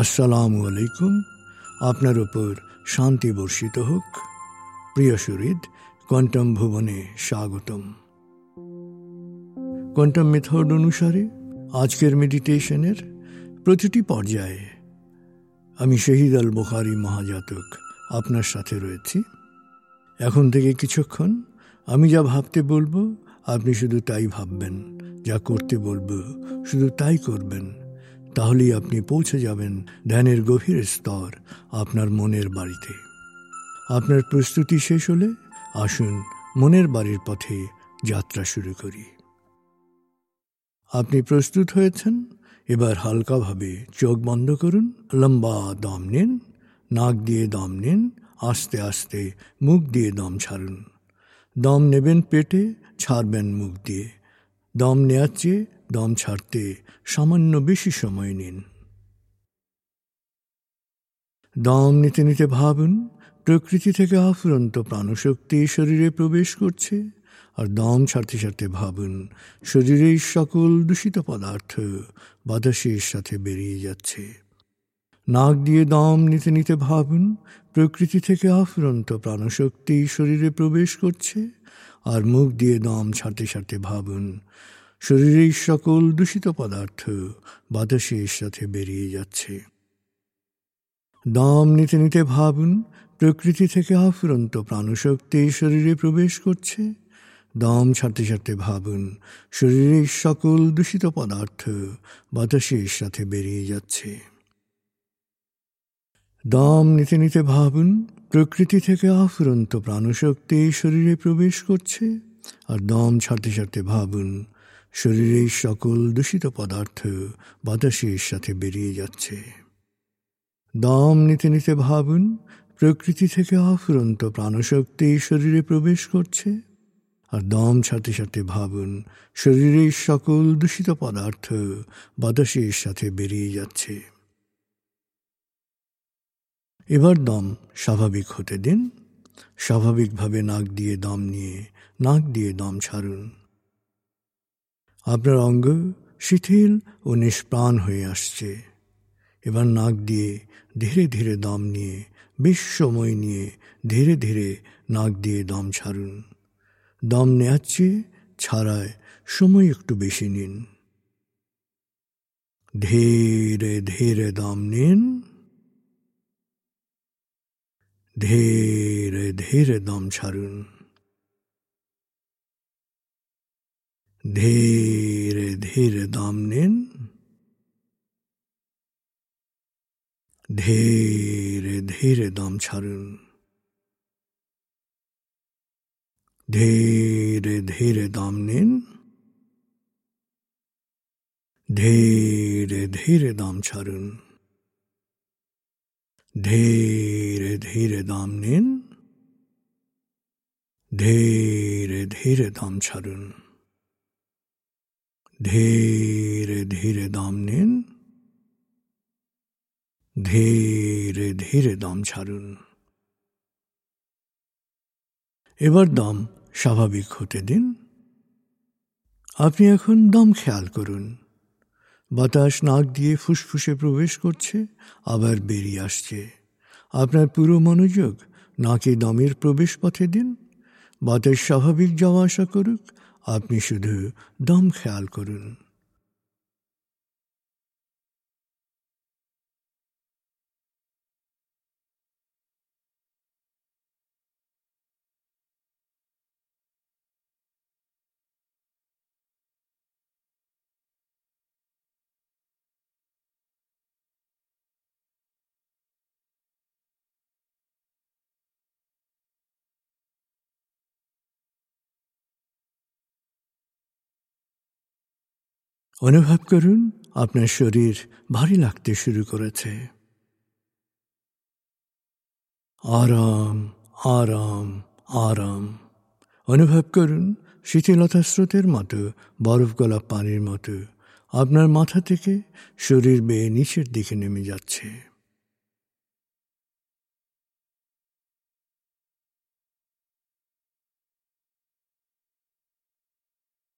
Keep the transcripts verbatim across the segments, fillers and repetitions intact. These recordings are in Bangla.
আসসালামু আলাইকুম। আপনার উপর শান্তি বর্ষিত হোক। প্রিয় সুহৃদ, কোয়ান্টাম ভুবনে স্বাগতম। কোয়ান্টাম মেথড অনুসারে আজকের মেডিটেশনের প্রতিটি পর্যায়ে আমি শহীদ আল বুখারী মহাজাতক আপনার সাথে রয়েছি। এখন থেকে কিছুক্ষণ আমি যা ভাবতে বলবো আপনি শুধু তাই ভাববেন, যা করতে বলবো শুধু তাই করবেন। তাহলেই আপনি পৌঁছে যাবেন ধ্যানের গভীর স্তর, আপনার মনের বাড়িতে। আপনার প্রস্তুতি শেষ হলে আসুন মনের বাড়ির পথে যাত্রা শুরু করি। আপনি প্রস্তুত হয়েছেন? এবার হালকাভাবে চোখ বন্ধ করুন, লম্বা দম নিন, নাক দিয়ে দম নিন, আস্তে আস্তে মুখ দিয়ে দম ছাড়ুন। দম নেবেন পেটে, ছাড়বেন মুখ দিয়ে। দম নেওয়ার চেয়ে দম ছাড়তে সামান্য বেশি সময় নিন। দম নিতে নিতে ভাবুন প্রকৃতি থেকে অফুরন্ত প্রাণশক্তি শরীরে প্রবেশ করছে, আর দম ছাড়তে ছাড়তে ভাবুন শরীরের সকল দূষিত পদার্থ বাতাসের সাথে বেরিয়ে যাচ্ছে। নাক দিয়ে দম নিতে নিতে ভাবুন প্রকৃতি থেকে অফুরন্ত প্রাণশক্তি শরীরে প্রবেশ করছে, আর মুখ দিয়ে দম ছাড়তে ছাড়তে ভাবুন শরীরের সকল দূষিত পদার্থ বাতাসের সাথে বেরিয়ে যাচ্ছে। দম নিতে নিতে ভাবুন প্রকৃতি থেকে অফুরন্ত প্রাণশক্তি শরীরে প্রবেশ করছে। দম ছাড়তে ছাড়তে ভাবুন শরীরের সকল দূষিত পদার্থ বাতাসের সাথে বেরিয়ে যাচ্ছে। দম নিতে নিতে ভাবুন প্রকৃতি থেকে অফুরন্ত প্রাণশক্তি শরীরে প্রবেশ করছে, আর দম ছাড়তে ছাড়তে ভাবুন শরীরের সকল দূষিত পদার্থ বাতাসের সাথে বেরিয়ে যাচ্ছে। দম নিতে নিতে ভাবুন প্রকৃতি থেকে অফুরন্ত প্রাণশক্তি শরীরে প্রবেশ করছে, আর দম ছাড়তে ছাড়তে ভাবুন শরীরের সকল দূষিত পদার্থ বাতাসের সাথে বেরিয়ে যাচ্ছে। এবার দম স্বাভাবিক হতে দিন। স্বাভাবিকভাবে নাক দিয়ে দম নিয়ে নাক দিয়ে দম ছাড়ুন। আপনার অঙ্গ শিথিল ও নিষ্প্রাণ হয়ে আসছে। এবার নাক দিয়ে ধীরে ধীরে দম নিয়ে বেশ সময় নিয়ে ধীরে ধীরে নাক দিয়ে দম ছাড়ুন। দম নেওয়ার চেয়ে ছাড়ায় সময় একটু বেশি নিন। ধীরে ধীরে দম নিন, ধীরে ধীরে দম ছাড়ুন। ধীরে ধীরে দম নিন, ধীরে ধীরে দম ছাড়ুন। ধীরে ধীরে দম নিন, ধীরে ধীরে দম ছাড়ুন। ধীরে ধীরে দম নিন, ধীরে ধীরে দম ছাড়ুন। ধীরে ধীরে দম নিন, ধীরে ধীরে দম ছাড়ুন। এবার দম স্বাভাবিক হতে দিন। আপনি এখন দম খেয়াল করুন। বাতাস নাক দিয়ে ফুসফুসে প্রবেশ করছে, আবার বেরিয়ে আসছে। আপনার পুরো মনোযোগ নাকে দমের প্রবেশ পথে দিন। বাতাস স্বাভাবিক যাওয়া আসা করুক, আপনি শুধু দম খেয়াল করুন। অনুভব করুন আপনার শরীর ভারী লাগতে শুরু করেছে। আরাম আরাম আরাম অনুভব করুন শীতলতা স্রোতের মতো, বরফ গলা পানির মতো আপনার মাথা থেকে শরীর বেয়ে নিচের দিকে নেমে যাচ্ছে।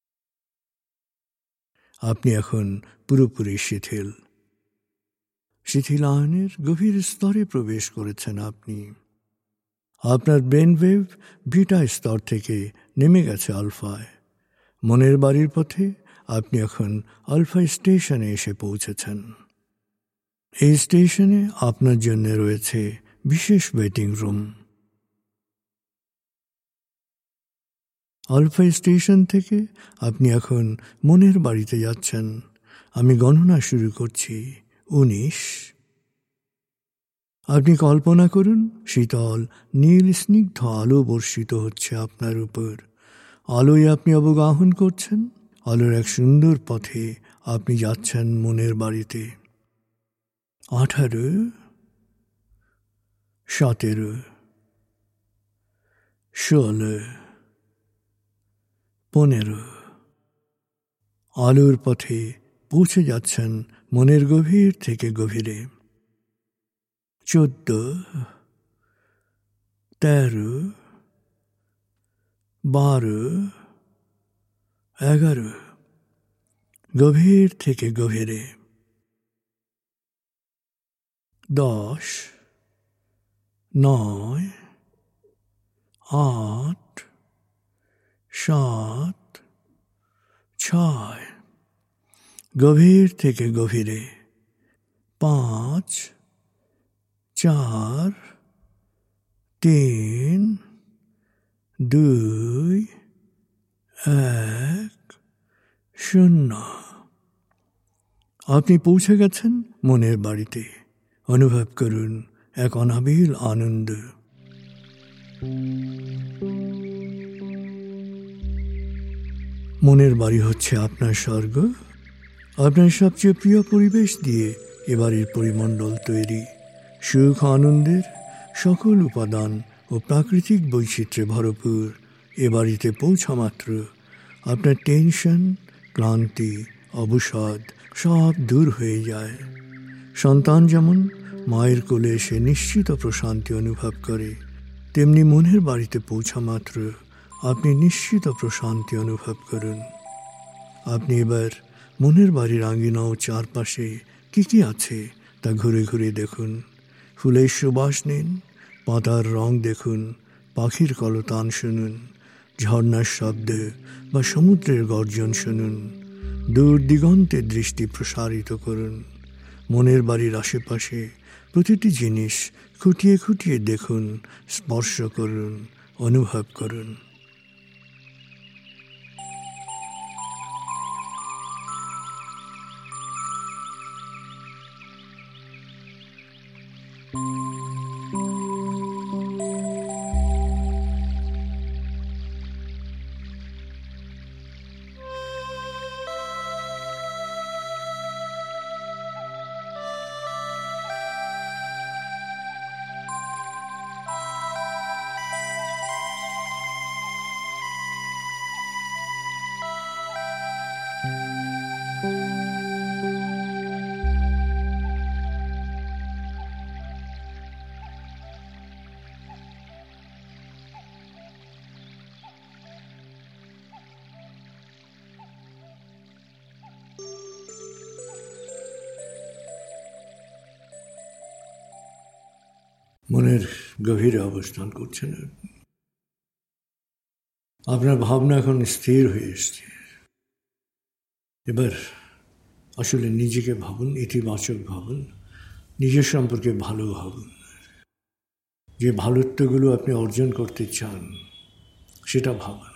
আপনি এখন পুরোপুরি শিথিল। শিথিলায়নের গভীর স্তরে প্রবেশ করেছেন আপনি। আপনার ব্রেনওয়েভ বিটা স্তর থেকে নেমে গেছে আলফায়। মনের বাড়ির পথে আপনি এখন আলফা স্টেশনে এসে পৌঁছেছেন। এই স্টেশনে আপনার জন্য রয়েছে বিশেষ ওয়েটিং রুম। আলফা স্টেশন থেকে আপনি এখন মনের বাড়িতে যাচ্ছেন। আমি গণনা শুরু করছি। উনিশ। আপনি কল্পনা করুন শীতল নীল স্নিগ্ধ আলো বর্ষিত হচ্ছে আপনার উপর। আলোয় আপনি অবগাহন করছেন। আলোর এক সুন্দর পথে আপনি যাচ্ছেন মনের বাড়িতে। আঠারো, সতেরো, ষোলো, পনেরো। আলোর পথে পৌঁছে যাচ্ছেন মনের গভীর থেকে গভীরে। চোদ্দ, তেরো, বারো, এগারো। গভীর থেকে গভীরে। দশ, নয়, আট, সাত, ছয়। গভীর থেকে গভীরে। পাঁচ, চার, তিন, দুই, এক, শূন্য। আপনি পৌঁছে গেছেন মনের বাড়িতে। অনুভব করুন এক অনাবিল আনন্দ। মনের বাড়ি হচ্ছে আপনার স্বর্গ। আপনার সবচেয়ে প্রিয় পরিবেশ দিয়ে এবারের পরিমণ্ডল তৈরি। সুখ আনন্দের সকল উপাদান ও প্রাকৃতিক বৈচিত্র্যে ভরপুর এ বাড়িতে পৌঁছা মাত্র আপনার টেনশন, ক্লান্তি, অবসাদ সব দূর হয়ে যায়। সন্তান যেমন মায়ের কোলে এসে নিশ্চিত প্রশান্তি অনুভব করে, তেমনি মনের বাড়িতে পৌঁছা মাত্র আপনি নিশ্চিত প্রশান্তি অনুভব করুন। আপনি এবার মনের বাড়ির আঙ্গিনা ও চারপাশে কী কী আছে তা ঘুরে ঘুরে দেখুন। ফুলের সুবাস নিন, পাতার রং দেখুন, পাখির কলতান শুনুন, ঝর্ণার শব্দ বা সমুদ্রের গর্জন শুনুন। দূর দিগন্তে দৃষ্টি প্রসারিত করুন। মনের বাড়ির আশেপাশে প্রতিটি জিনিস খুঁটিয়ে খুঁটিয়ে দেখুন, স্পর্শ করুন, অনুভব করুন। মনের গভীরে অবস্থান করছেন। আপনার ভাবনা এখন স্থির হয়ে এসছে। এবার আসলে নিজেকে ভাবুন, ইতিবাচক ভাবুন, নিজের সম্পর্কে ভালো ভাবুন। যে ভালোত্বগুলো আপনি অর্জন করতে চান সেটা ভাবুন।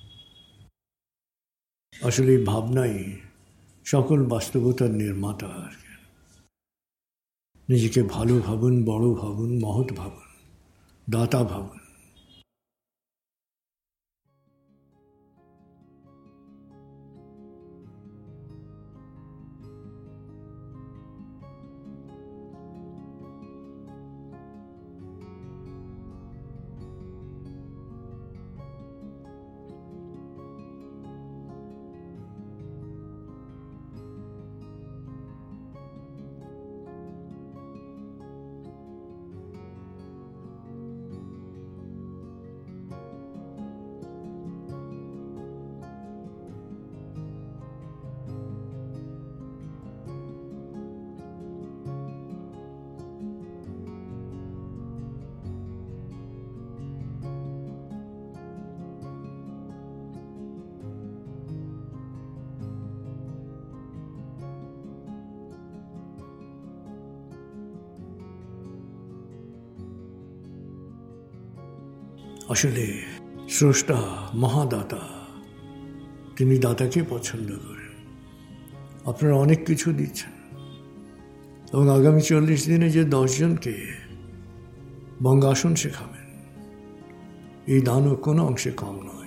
আসলে এই ভাবনাই সকল বাস্তবতার নির্মাতা আর কি। নিজেকে ভালো ভাবুন, বড় ভাবুন, মহৎ ভাবুন, দাতা ভাবুন। আসলে স্রষ্টা মহাদাতা, তিনি দাতাকে পছন্দ করেন। আপনারা অনেক কিছু দিচ্ছেন এবং আগামী চল্লিশ দিনে যে দশজনকে বঙ্গাসন শেখাবেন, এই দানও কোনো অংশে কম নয়।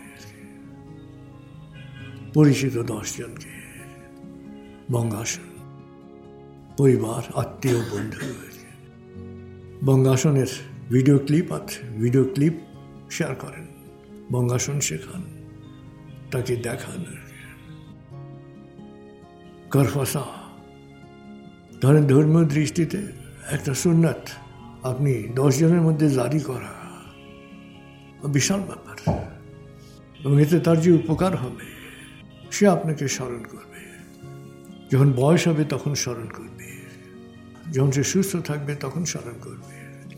পরিচিত দশজনকে বঙ্গাসন, পরিবার, আত্মীয়, বন্ধু, বঙ্গাসনের ভিডিও ক্লিপ আছে, ভিডিও ক্লিপ শেয়ার করেন, বঙ্গাসন শেখান, তাকে দেখান। করফাসা ধরেন ধর্মীয় দৃষ্টিতে একটা সুন্নাত আপনি দশ জনের মধ্যে জারি করা বিশাল ব্যাপার, এবং এতে তার যে উপকার হবে সে আপনাকে স্মরণ করবে। যখন বয়স হবে তখন স্মরণ করবে, যখন সে সুস্থ থাকবে তখন স্মরণ করবে।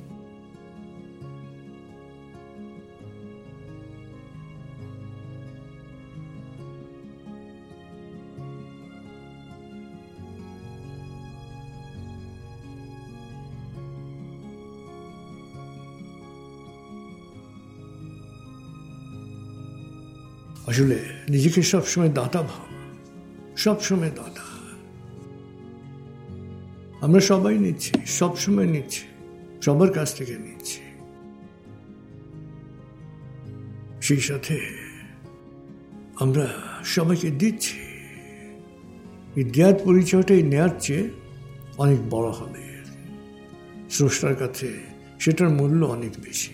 আসলে নিজেকে সবসময় দাতা ভাব, সবসময় দাতা। আমরা সবাই নিচ্ছি, সবসময় নিচ্ছি, সবার কাছ থেকে নিচ্ছি। সেই সাথে আমরা সবাইকে দিচ্ছি। এই দেয়ার পরিচয়টাই নেয়ার চেয়ে অনেক বড় হবে। স্রষ্টার কাছে সেটার মূল্য অনেক বেশি।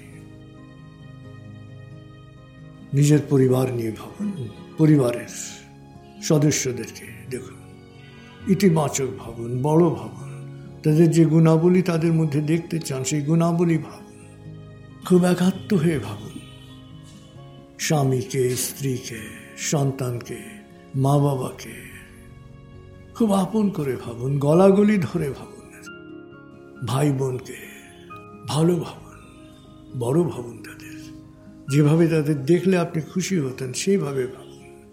নিজের পরিবার নিয়ে ভাবুন, পরিবারের সদস্যদেরকে দেখুন, ইতিবাচক ভাবুন, বড় ভাবুন, তাদের যে গুণাবলী তাদের মধ্যে দেখতে চান সেই গুণাবলী ভাবুন। খুব একাত্ম হয়ে ভাবুন, স্বামীকে, স্ত্রীকে, সন্তানকে, মা বাবাকে খুব আপন করে ভাবুন, গলাগলি ধরে ভাবুন। ভাই বোনকে ভালো ভাবুন, বড় ভাবুন তাদের, যেভাবে তাদের দেখলে আপনি খুশি হতেন সেইভাবে ভাবুন।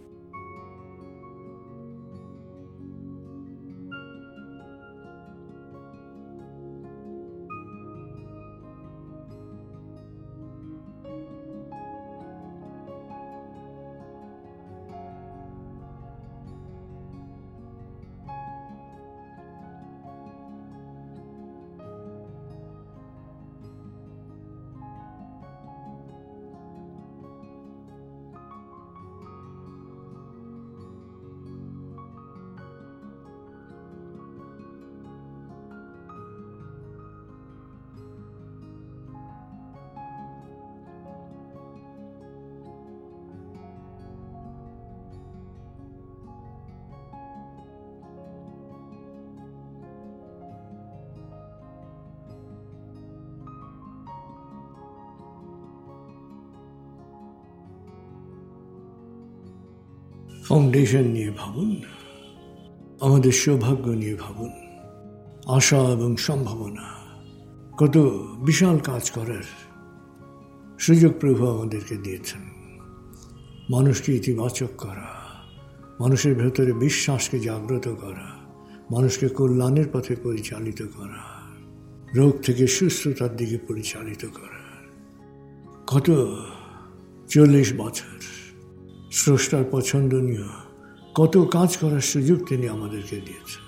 ফাউন্ডেশন নিয়ে ভাবুন, আমাদের সৌভাগ্য নিয়ে ভাবুন, আশা এবং সম্ভাবনা, কত বিশাল কাজ করার সুযোগ প্রভু আমাদেরকে দিয়েছেন। মানুষকে ইতিবাচক করা, মানুষের ভেতরে বিশ্বাসকে জাগ্রত করা, মানুষকে কল্যাণের পথে পরিচালিত করা, রোগ থেকে সুস্থতার দিকে পরিচালিত করা। কত চল্লিশ বছর স্রষ্টার পছন্দনীয় কত কাজ করার সুযোগ তিনি আমাদেরকে দিয়েছেন।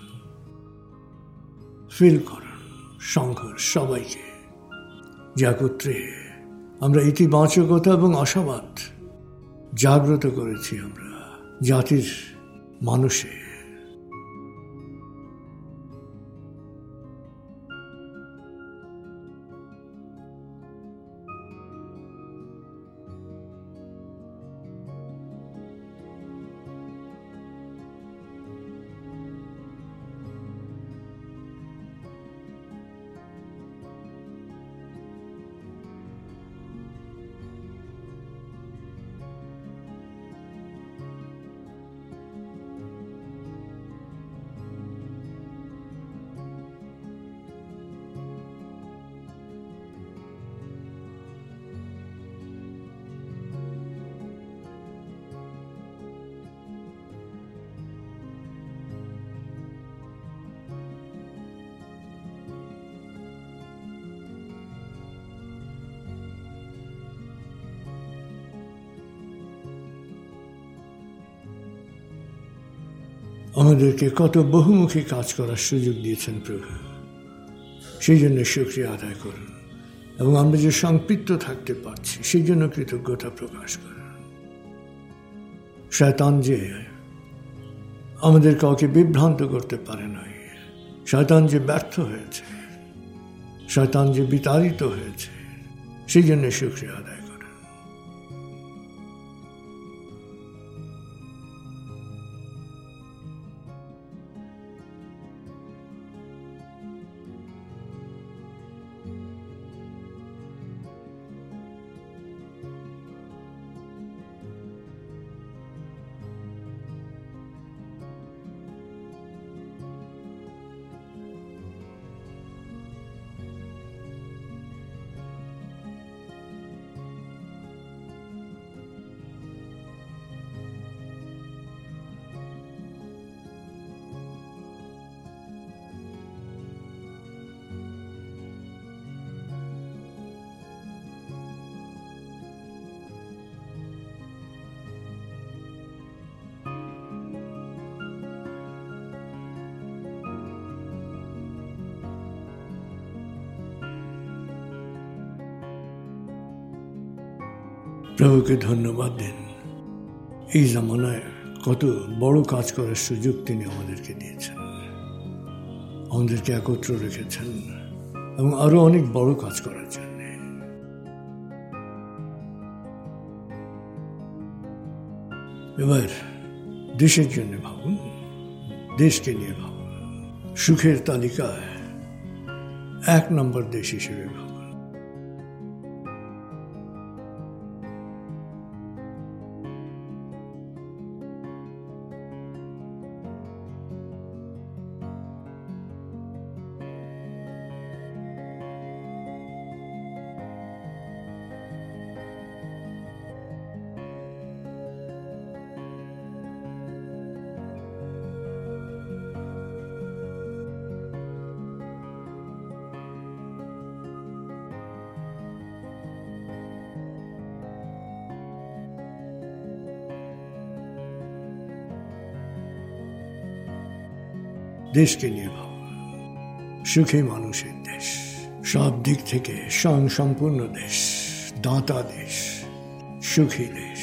ফিল করুন সংঘর্ষ সবাইকে, যে একত্রে আমরা ইতিবাচকতা এবং আশাবাদ জাগ্রত করেছি আমরা জাতির মানুষে। আমাদেরকে কত বহুমুখী কাজ করার সুযোগ দিয়েছেন প্রভু, সেই জন্য শুকরিয়া আদায় করুন। এবং আমরা যে সংপৃক্ত থাকতে পারছি সেই জন্য কৃতজ্ঞতা প্রকাশ করুন। শয়তান যে আমাদের কাউকে বিভ্রান্ত করতে পারে নাই, শয়তান যে ব্যর্থ হয়েছে, শয়তান যে বিতাড়িত হয়েছে, সেই জন্য শুকরিয়া আদায় করুন। প্রভুকে ধন্যবাদ দিন। এই জামানায় কত বড় কাজ করার সুযোগ তিনি আমাদেরকে দিয়েছেন, আমাদেরকে একত্র রেখেছেন এবং আরো অনেক বড় কাজ করার জন্য। এবার দেশের জন্য ভাবুন, দেশকে নিয়ে ভাবুন। সুখের তালিকায় এক নম্বর দেশ হিসেবে ভাবুন। দেশকে নিয়ে ভাবুন। সুখী মানুষের দেশ, সব দিক থেকে স্বয়ংসম্পূর্ণ দেশ, দাতা দেশ, সুখী দেশ।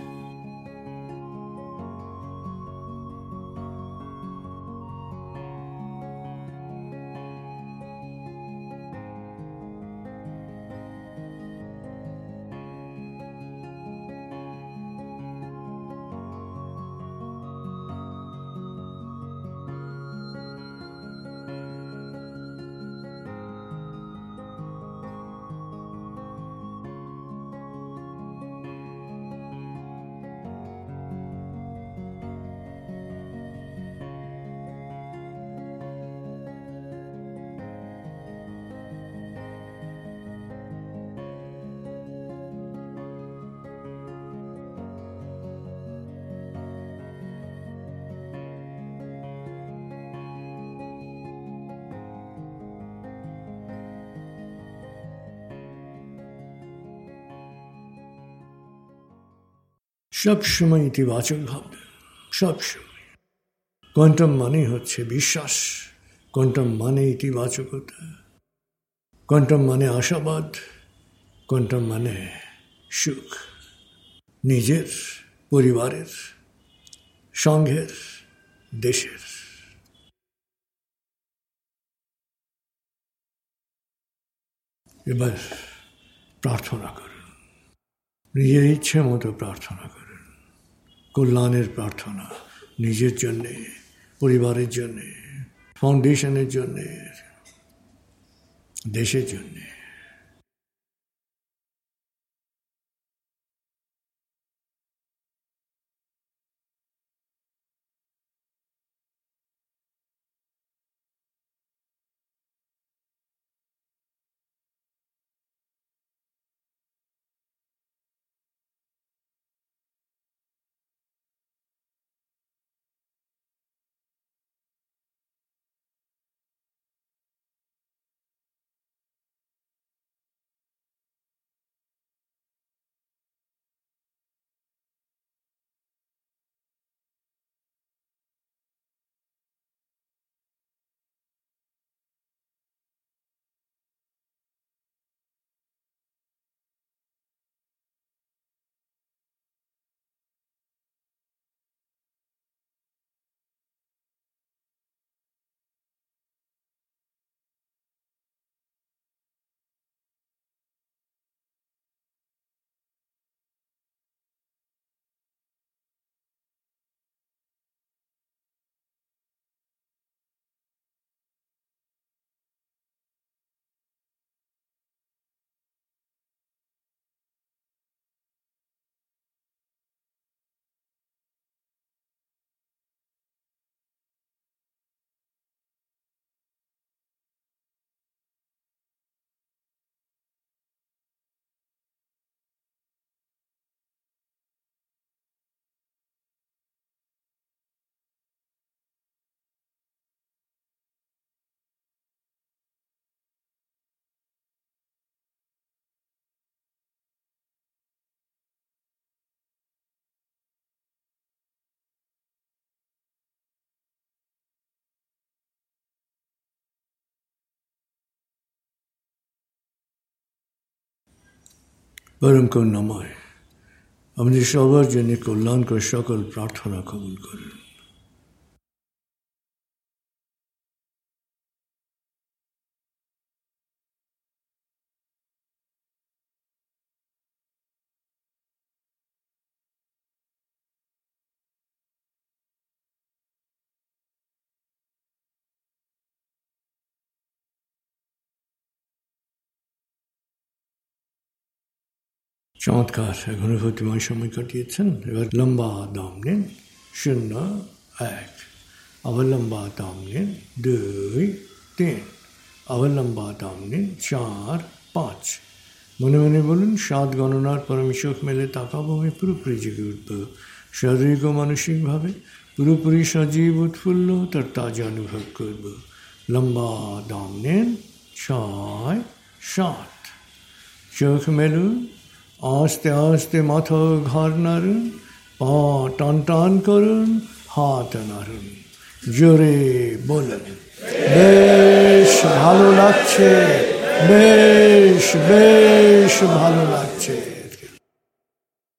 সব সময় ইতিবাচক ভাববেন, সব সময়। কোয়ান্টাম মানে হচ্ছে বিশ্বাস, কোয়ান্টাম মানে ইতিবাচকতা, কোয়ান্টাম মানে আশাবাদ, কোয়ান্টাম মানে সুখ, নিজের, পরিবারের, সংঘের, দেশের। এবার প্রার্থনা করুন, নিজের ইচ্ছে মতো প্রার্থনা করুন। কল্যাণের প্রার্থনা, নিজের জন্যে, পরিবারের জন্যে, ফাউন্ডেশনের জন্যে, দেশের জন্যে। পরম করুণাময় আমাদের সবার জন্য কল্যাণকর সকল প্রার্থনা কবুল করুন। চমৎকার এক অনুভূতিময় সময় কাটিয়েছেন। এবার লম্বা দম নিন, শূন্য, এক, আবার লম্বা দম নিন, দুই, তিন, আবার লম্বা দম নিন, চার, পাঁচ। মনে মনে বলুন, সাত গণনার পর আমি চোখ মেলে তাকাবো, আমি পুরোপুরি জেগে উঠব শারীরিক ও মানসিকভাবে, পুরোপুরি সজীব উৎফুল্ল তার তাজা অনুভব করব। লম্বা দম নিন, ছয়, সাত, চোখ মেলুন, আস্তে আস্তে মাথা ঘাড় নাড়ুন, পা টান টান করুন, হাত নাড়ুন, জোরে বলুন বেশ ভালো লাগছে, বেশ বেশ ভালো লাগছে।